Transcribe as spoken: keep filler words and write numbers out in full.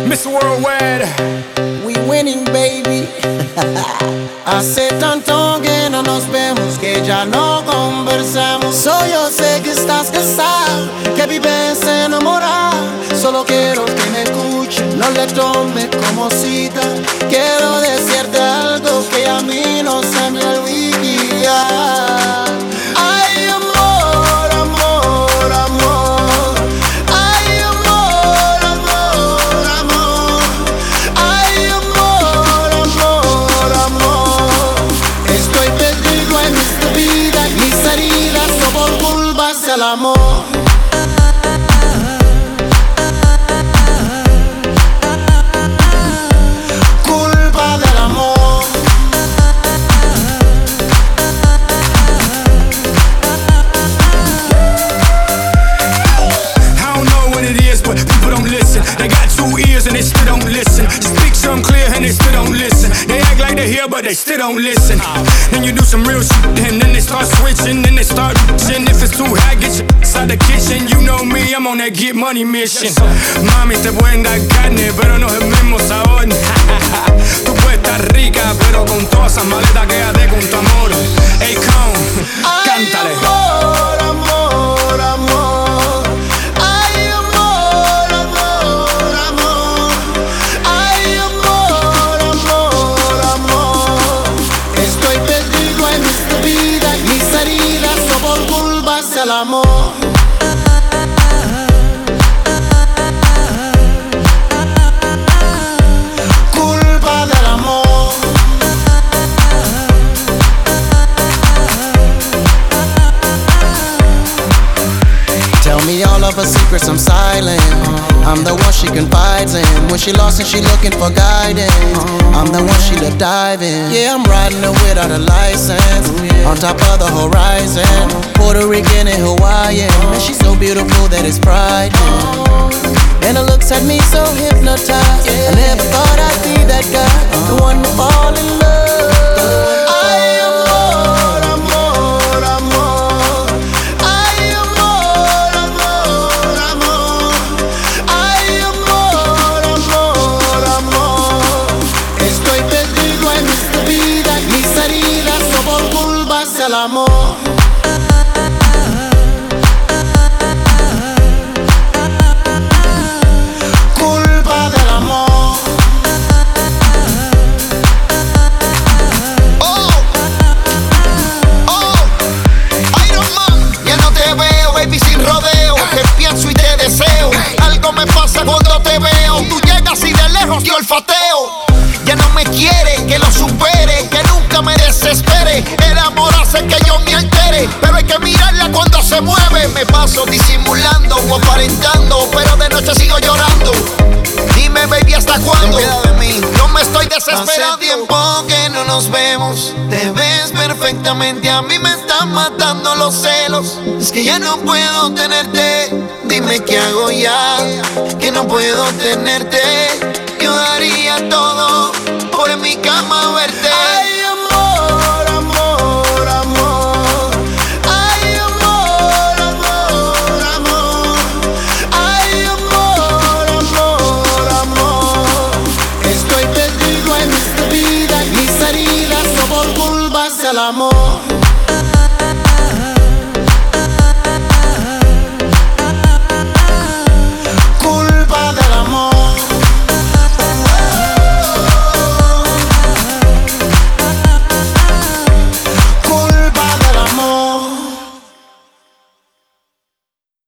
mister Worldwide. We winning, baby. Hace tanto que no nos vemos que ya no conversamos. So yo sé que estás cansado, que vives enamorado. Solo quiero que me escuches, no le tomes como cita. Quiero decirte algo que a mí no se me olvida. Ay, amor, amor, amor. Ay, amor, amor, amor. Ay, amor, amor, amor. Estoy perdido en esta vida, mis heridas son por culpas del amor. And they still don't listen. Speak something clear and they still don't listen. They act like they hear but they still don't listen. Then you do some real shit and then they start switching. Then they start bitching. If it's too hot, get your out the kitchen. You know me, I'm on that get money mission. Mami, te pueden dar carne, pero no es el mismo sabor. Tú puedes estar rica, pero con todas esas maletas quédate con tu amor. Hey, come, cántale. Amor, amor, amor. Ay, amor, amor, amor. Ay, amor, amor, amor. Estoy perdido en esta vida, mis heridas son por culpas del amor. Tell me all of her secrets, I'm silent. I'm the one she confides in. When she lost and she looking for guidance, I'm the one she to dive in. Yeah, I'm riding her without a license, on top of the horizon. Puerto Rican and Hawaiian, and she's so beautiful that it's frightening. And her looks had me so hypnotized. I never thought I'd be that guy, the one to fall in love. El amor. Culpa del amor. Oh, oh, Iron Man. Ya no te veo, baby, sin rodeo. Te pienso y te deseo. Algo me pasa cuando te veo. Tú llegas y de lejos te olfateo. Ya no me quiere, que lo supere, que nunca me desespere. El amor hace que yo me altere, pero hay que mirarla cuando se mueve. Me paso disimulando o aparentando, pero de noche sigo llorando. Dime, baby, ¿hasta cuándo? Ten piedad de mí, yo me estoy desesperando. Hace tiempo que no nos vemos, te ves perfectamente. A mí me están matando los celos. Es que ya no puedo tenerte. Dime qué hago ya, que no puedo tenerte. Yo daría todo por en mi cama verte. Ay,